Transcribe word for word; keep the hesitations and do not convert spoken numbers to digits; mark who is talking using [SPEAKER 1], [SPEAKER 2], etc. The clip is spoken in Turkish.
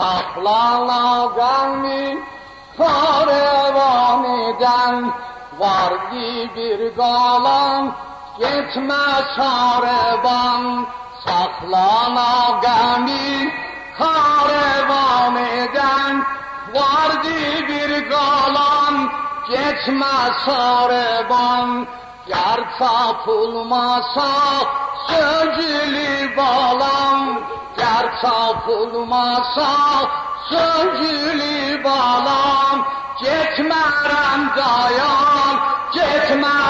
[SPEAKER 1] Saklana gelmiş karevan eden, var bir galan geçme sareban. Saklana gelmiş karevan eden, var bir galan geçme sareban. Yar tapılmasa sözlü balam, yar tapılmasa sözlü balam. Gitmərəm dayan, gitmərəm